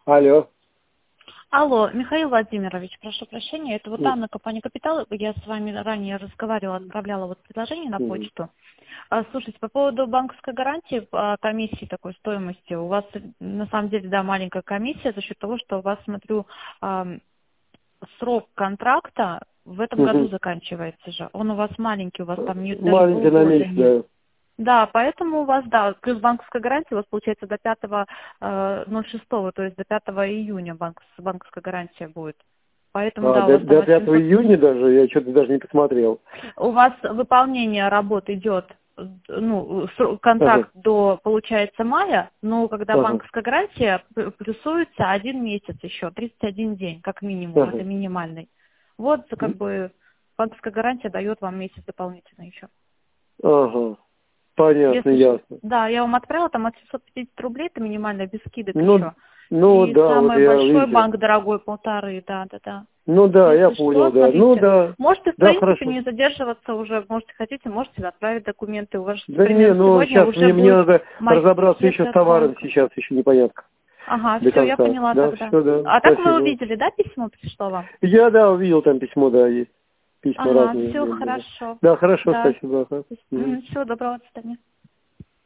Алло. Алло, Михаил Владимирович, прошу прощения, это вот Анна, компания «Капитал». Я с вами ранее разговаривала, отправляла вот предложение на почту. Слушайте, по поводу банковской гарантии, комиссии такой стоимости, у вас на самом деле, да, маленькая комиссия за счет того, что у вас, смотрю, срок контракта в этом году заканчивается же. Он у вас маленький, у вас там не даже Маленький на полгода месяц, нет. да. Да, поэтому у вас, да, плюс банковская гарантия у вас получается до 5.06, то есть до 5 июня банковская гарантия будет. Поэтому, да, у До, вас там до от 5 700... июня даже, я что-то даже не посмотрел. У вас выполнение работ идет, ну, Ага, контракт до, получается, мая, но когда ага, банковская гарантия плюсуется 1 месяц еще, 31 день, как минимум, это ага. минимальный. Вот, как бы, банковская гарантия дает вам месяц дополнительно еще. Ага, понятно, Если что, ясно. да, я вам отправила, там от 750 рублей, это минимальная, без скидок Ну, еще. ну И да, вот самый я, большой видите. банк дорогой, 1,5, да. Ну да, я Если понял, что, да. Ну смотрите, да, можете, в да, принципе, хорошо. не задерживаться уже, можете, хотите, можете отправить документы. У вас, Да не, примерно, ну сегодня сейчас уже мне будет надо разобраться еще если с товаром, отправка. сейчас еще непонятно Ага, до все, я конца. поняла Да, тогда. все, да, А так вы спасибо. увидели, да, письмо пришло вам? Я, да, увидел там письмо, да, есть. Письма Ага, разные все были. хорошо. Да, хорошо, Да. спасибо. Ага. Мгм. Всего доброго, до свидания.